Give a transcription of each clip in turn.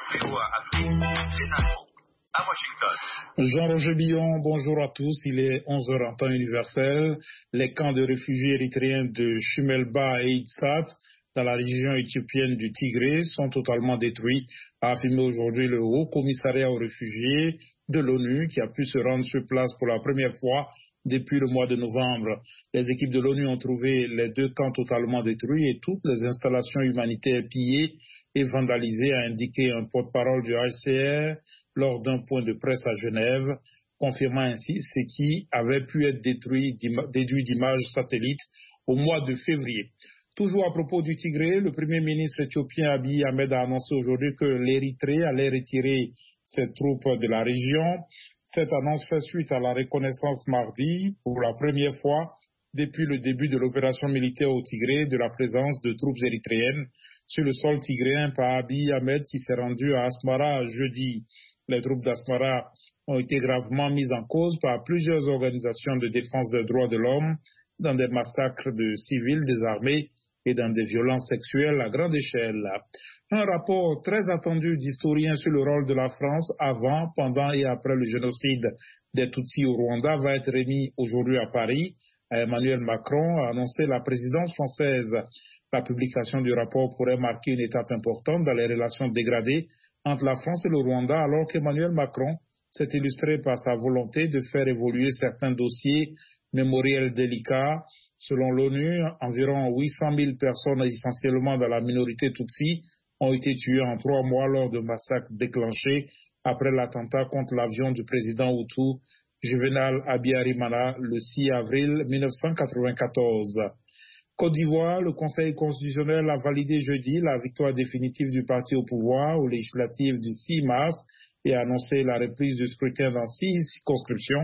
À Washington. Jean-Roger Billon, bonjour à tous. Il est 11h en temps universel. Les camps de réfugiés érythréens de Shumelba et Itzat, dans la région éthiopienne du Tigré, sont totalement détruits, a affirmé aujourd'hui le Haut Commissariat aux réfugiés de l'ONU, qui a pu se rendre sur place pour la première fois depuis le mois de novembre. Les équipes de l'ONU ont trouvé les deux camps totalement détruits et toutes les installations humanitaires pillées et vandalisées, a indiqué un porte-parole du HCR lors d'un point de presse à Genève, confirmant ainsi ce qui avait pu être déduit d'images satellites au mois de février. Toujours à propos du Tigré, le Premier ministre éthiopien Abiy Ahmed a annoncé aujourd'hui que l'Érythrée allait retirer ses troupes de la région. Cette annonce fait suite à la reconnaissance mardi, pour la première fois depuis le début de l'opération militaire au Tigré, de la présence de troupes érythréennes sur le sol tigréen par Abiy Ahmed, qui s'est rendu à Asmara jeudi. Les troupes d'Asmara ont été gravement mises en cause par plusieurs organisations de défense des droits de l'homme dans des massacres de civils désarmés et dans des violences sexuelles à grande échelle. Un rapport très attendu d'historiens sur le rôle de la France avant, pendant et après le génocide des Tutsis au Rwanda va être remis aujourd'hui à Paris. Emmanuel Macron a annoncé la présidence française. La publication du rapport pourrait marquer une étape importante dans les relations dégradées entre la France et le Rwanda, alors qu'Emmanuel Macron s'est illustré par sa volonté de faire évoluer certains dossiers mémoriels délicats. Selon l'ONU, environ 800 000 personnes, essentiellement dans la minorité Tutsi, ont été tuées en 3 mois lors de massacres déclenchés après l'attentat contre l'avion du président Hutu Juvenal Habyarimana le 6 avril 1994. Côte d'Ivoire, le Conseil constitutionnel a validé jeudi la victoire définitive du parti au pouvoir aux législatives du 6 mars et a annoncé la reprise du scrutin dans 6 circonscriptions.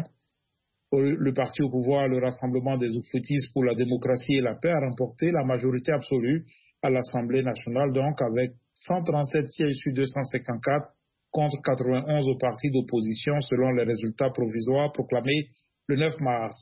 Le parti au pouvoir, le Rassemblement des Oufoutistes pour la démocratie et la paix, a remporté la majorité absolue à l'Assemblée nationale, donc avec 137 sièges sur 254 contre 91 au parti d'opposition selon les résultats provisoires proclamés le 9 mars.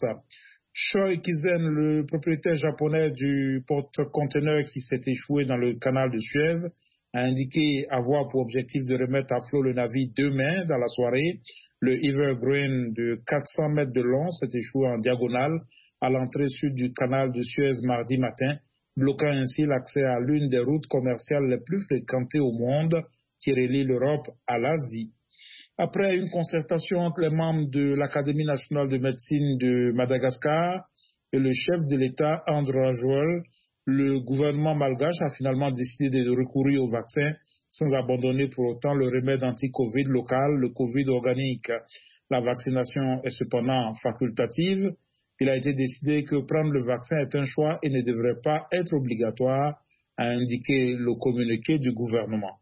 Choi Kizen, le propriétaire japonais du porte-conteneur qui s'est échoué dans le canal de Suez, a indiqué avoir pour objectif de remettre à flot le navire demain dans la soirée. Le Evergreen de 400 mètres de long s'est échoué en diagonale à l'entrée sud du canal de Suez mardi matin, bloquant ainsi l'accès à l'une des routes commerciales les plus fréquentées au monde qui relie l'Europe à l'Asie. Après une concertation entre les membres de l'Académie nationale de médecine de Madagascar et le chef de l'État, André Rajoel, le gouvernement malgache a finalement décidé de recourir au vaccin sans abandonner pour autant le remède anti-Covid local, le Covid organique. La vaccination est cependant facultative. Il a été décidé que prendre le vaccin est un choix et ne devrait pas être obligatoire, a indiqué le communiqué du gouvernement.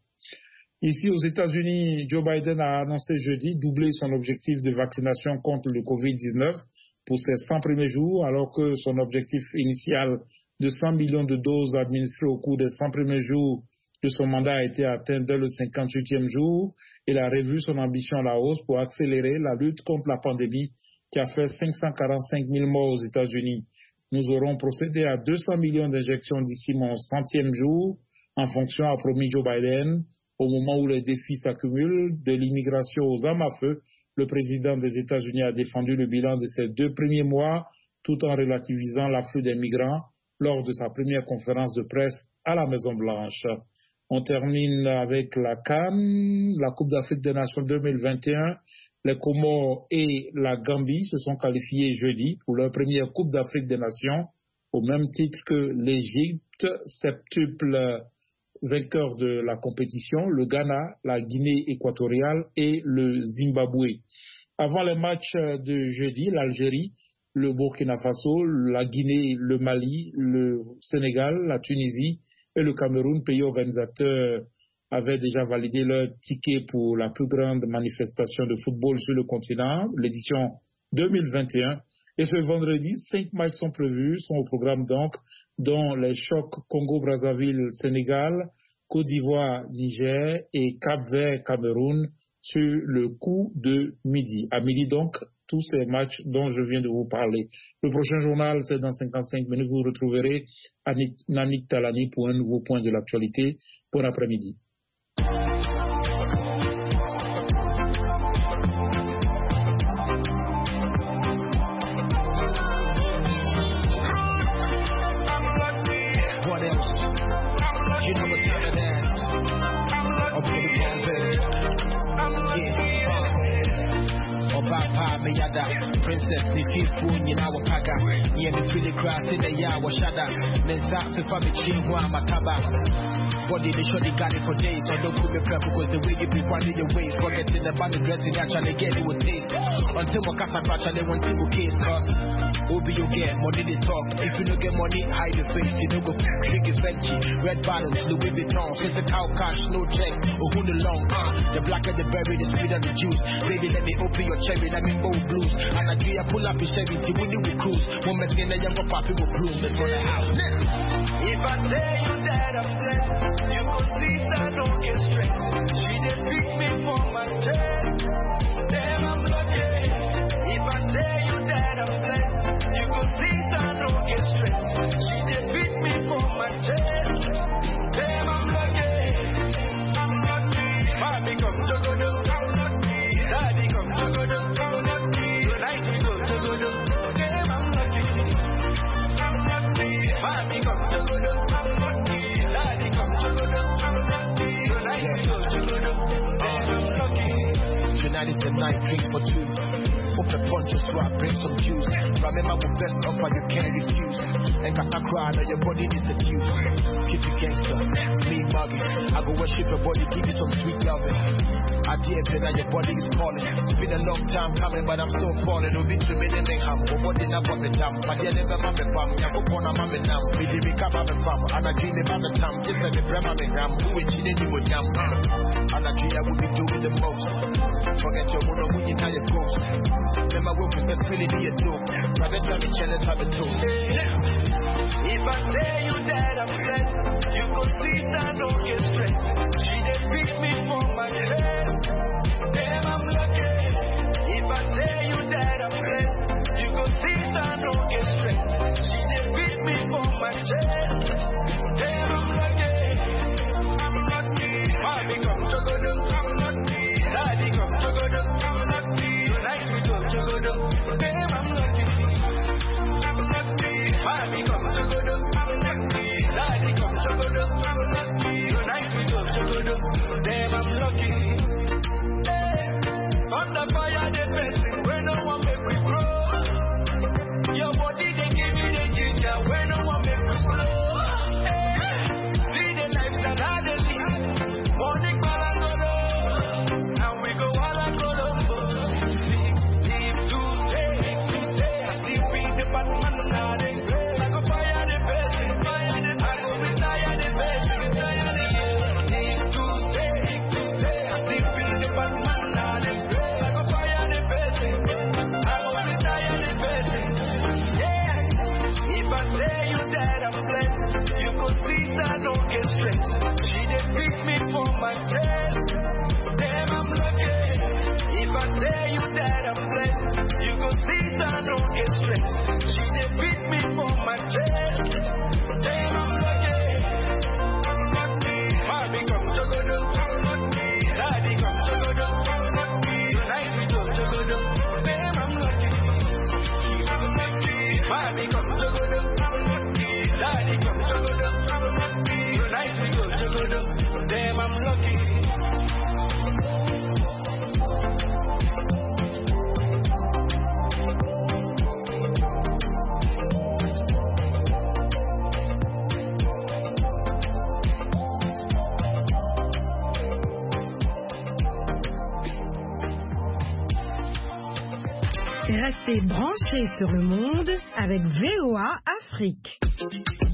Ici aux États-Unis, Joe Biden a annoncé jeudi doubler son objectif de vaccination contre le Covid-19 pour ses 100 premiers jours, alors que son objectif initial de 100 millions de doses administrées au cours des 100 premiers jours de son mandat a été atteint dès le 58e jour. Il a revu son ambition à la hausse pour accélérer la lutte contre la pandémie qui a fait 545 000 morts aux États-Unis. Nous aurons procédé à 200 millions d'injections d'ici mon 100e jour, en fonction, a promis Joe Biden. Au moment où les défis s'accumulent, de l'immigration aux armes à feu, le président des États-Unis a défendu le bilan de ces 2 premiers mois, tout en relativisant l'afflux des migrants lors de sa première conférence de presse à la Maison-Blanche. On termine avec la CAN, la Coupe d'Afrique des Nations 2021. Les Comores et la Gambie se sont qualifiés jeudi pour leur première Coupe d'Afrique des Nations, au même titre que l'Égypte, septuple vainqueur de la compétition, le Ghana, la Guinée équatoriale et le Zimbabwe. Avant les matchs de jeudi, l'Algérie, le Burkina Faso, la Guinée, le Mali, le Sénégal, la Tunisie et le Cameroun, pays organisateurs, avaient déjà validé leur ticket pour la plus grande manifestation de football sur le continent, l'édition 2021. Et ce vendredi, 5 matchs sont prévus, sont au programme donc, dont les chocs Congo-Brazzaville-Sénégal, Côte d'Ivoire-Niger et Cap-Vert-Cameroun sur le coup de midi. À midi donc, tous ces matchs dont je viens de vous parler. Le prochain journal, c'est dans 55 minutes. Vous retrouverez Nanik Talani pour un nouveau point de l'actualité. Bon après-midi. You know what time it is. Okay, baby. Obapa me yada, princess the fifth one in our paga. Yeah, me feel the grass in the yawa shada. Mensa se fa me chinwa mataba. Body they show they got it for days. So don't put me prep because the way you be running your ways. Forgetting about the dressing, actually get it with taste. Until my casa crash and they want to go case. Cause Obi you get money they talk. If you don't get money, hide your face. You don't go big Fenty. Red bottles, Louis Vuitton. Since the cow cash, no check. Or who the long, the black and the berry, the sweet and the juice. Baby, let me open your cherry, let me bow blues. And I do pull up your 70, we need to cruise. One man saying that younger papi will bloom. Let's go to the house. If I tell you that I'm blessed, you could see I don't get stressed. She did pick me for my chest. Damn, I'm lucky. If I tell you that I'm blessed, you could see I don't get stressed. She did pick me for my chest. Damn, I'm lucky. I'm lucky. Mommy come to go do. I'm lucky. Daddy come to go do. I'm lucky. Tonight we go to go do. Damn, I'm lucky. I'm lucky. Mommy come to go do. I'm lucky. Daddy come to go do. I'm lucky. Tonight we go to go do. Damn, I'm lucky. Tonight is the night, drink for two. Open punches so I bring some juice. Remember the best offer you can't refuse. And cause I cry, know your body needs a juice. Keep you gangster, me muggy. I go worship your body, give you some sweet loving. I dare feel that your body is calling. It's been a long time coming, but I'm still falling. Don't be to me, then I'm what did I want me down? But yeah, never mammy fam. I go on a mammy now. Me did me come mammy fam. And I dream about the time. Just let me grab mammy gram. Who is cheating you with yam? And I dream I would be doing the most. Forget your mother when you know your ghost. Then my woman best really need a dope. Rather than me jealous, have a toast. If I tell you that I'm blessed, you go see I don't get stressed. She did pick me for my chest. Damn, I'm lucky. If I tell you that I'm blessed, you go see I don't get stressed. She did pick me for my chest. Damn, I'm lucky. I'm lucky. Mommy come to go do. I'm lucky. Daddy come to go do. I'm lucky. Tonight we go to go do. Damn, I'm lucky. I'm lucky. Mommy come to go do. I'm lucky. Daddy come to go do. I'm lucky. Tonight we go to go do. Damn, I'm lucky. Under fire, the blessing when no one make me grow. Your body they give me the ginger when no one make me slow. See the lifestyle I dey live. Morning balangolo, and we go alangolo. If today I sleep in the Batman now they I go fire the blessing, I go retire the blessing, If today I sleep in the Batman now they If I tell you that I'm blessed, you could see I don't get stressed. She did pick me for my chest. Damn, I'm lucky. If I tell you that I'm blessed, you could see I don't get stressed. She did pick me for my chest. Damn, I'm lucky. I'm lucky. Mommy come to go do. I'm lucky. Daddy come to go do. I'm lucky. Tonight we go to go do. Damn, I'm lucky. I'm lucky. Mommy come to go do. I'm lucky. Daddy come to go do. I'm lucky. Tonight we go to go do. Damn, I'm lucky. Restez branchés sur le monde avec VOA Afrique.